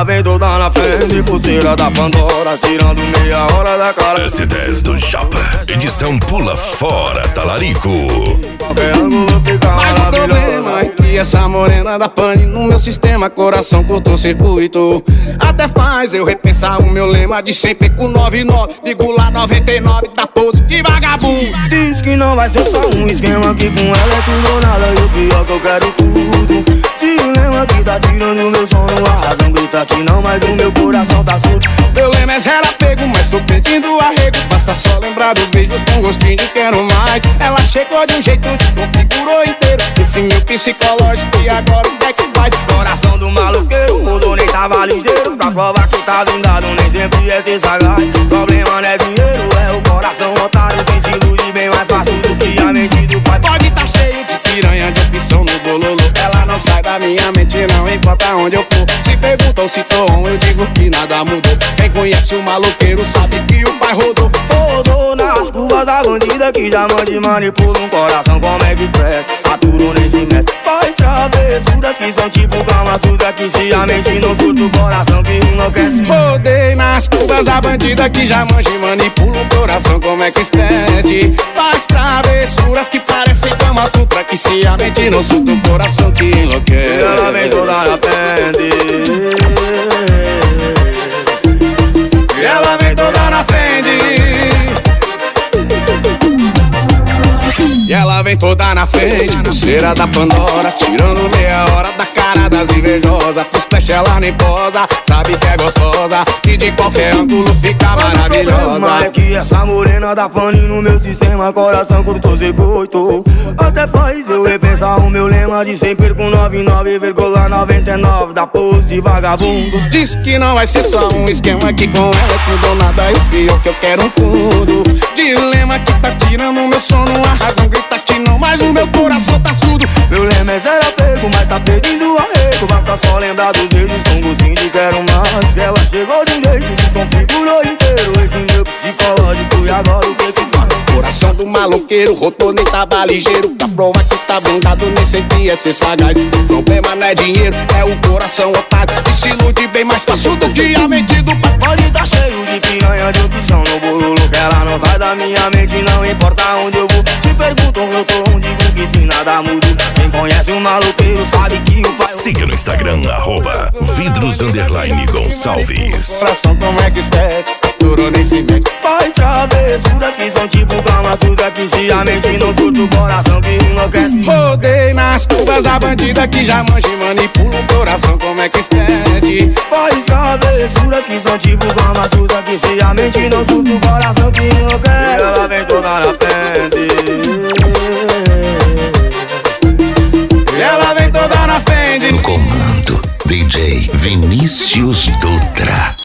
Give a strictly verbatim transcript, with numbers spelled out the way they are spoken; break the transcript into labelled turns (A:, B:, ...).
A: ela vem toda na frente, pulseira da Pandora, tirando meia hora da cara.
B: S dez do Japa, edição Pula Fora Talarico.
A: Qualquer ângulo fica
C: Mas o problema é que essa morena da pane no meu sistema, coração curto-circuito. Até faz eu repensar o meu lema de sempre com noventa e nove, ligo lá noventa e nove, da pose de vagabundo.
A: Diz que não vai ser só um esquema, que com ela é tudo ou nada, e o pior que eu quero tudo. Se o lema que tá tirando meu sono, a razão grita que não, mas o meu coração tá surdo.
C: Meu lema é zero apego, mas tô pedindo arrego. Basta só lembrar dos beijos com gostinho de quero mais. Ela chegou de um jeito, desconfigurou inteiro esse meu psicológico, e agora o que é que faz?
A: Coração do maloqueiro, mudou, nem tava ligeiro. Pra provar que tá blindado, nem sempre é ser sagaz. Problema não é dinheiro, é o coração otário. Quem se ilude bem mais fácil do que a mente do pai.
C: Pode tá cheio de piranha, de opção no bololô. Ela não sai da minha mente, não importa onde eu for. Se perguntam se tô on, eu digo que nada mudou. Quem conhece o maloqueiro sabe que o pai rodou.
A: Rodou nas curvas da bandida que já mande manipula um coração como é que express. Aturo nem se mete, faz travessuras que são tipo Kama Sutra, que se a mente não surta o coração que enlouquece.
C: Rodei nas curvas da bandida que já manja e manipula o coração como é que expede. Faz travessuras que parecem Kama Sutra, que se a mente não surta o coração que enlouquece.
A: E ela vem toda na frente,
C: e ela vem toda na frente, e ela vem toda na frente, pulseira da Pandora, tirando meia hora da cara das invejosas. Pro splash ela nem posa, sabe que é gostosa, e de qualquer ângulo fica maravilhosa.
A: É que essa morena da pane no meu sistema, coração curto-circuito. Até faz eu repensar o meu lema de sempre com noventa e nove vírgula noventa e nove, da pose de vagabundo.
C: Diz que não vai ser só um esquema, que com ela é tudo ou nada, e o pior que eu quero um tudo. Dilema que tá tirando o meu sono, a razão grita que não, mas o meu coração tá surdo.
A: Meu lema é zero apego, mas tá pedindo arrego. Basta só lembrar dos beijos com gostinho de quero mais. Que ela chegou de um jeito, desconfigurou inteiro esse meu psicológico, e agora o que que faz?
C: Coração do maloqueiro, rodou nem tava ligeiro. Pra provar que tá blindado, nem sempre é ser sagaz. O problema não é dinheiro, é o coração otário, que se ilude bem mais fácil do que a mente do pai.
A: Pode tá cheio de piranha, de opção no bololo, que ela não sai da minha mente, não importa onde eu vou. Se perguntam eu tô onde, digo que se nada muda. Quem conhece o maloqueiro sabe que o pai...
B: Siga no Instagram, arroba Vidros Underline Gonçalves.
C: Coração como é que espete, durou nem se mete.
A: Faz travessuras que são tipo Kama Sutra, que se a mente não surta o coração que enlouquece.
C: Rodei nas curvas da bandida que já manja e manipula o coração como é que expede.
A: Faz travessuras que são tipo Kama Sutra, que se a mente não surta o coração que enlouquece. E ela vem toda na frente,
C: e ela vem toda na frente.
D: No comando, D J Vinícius Dutra.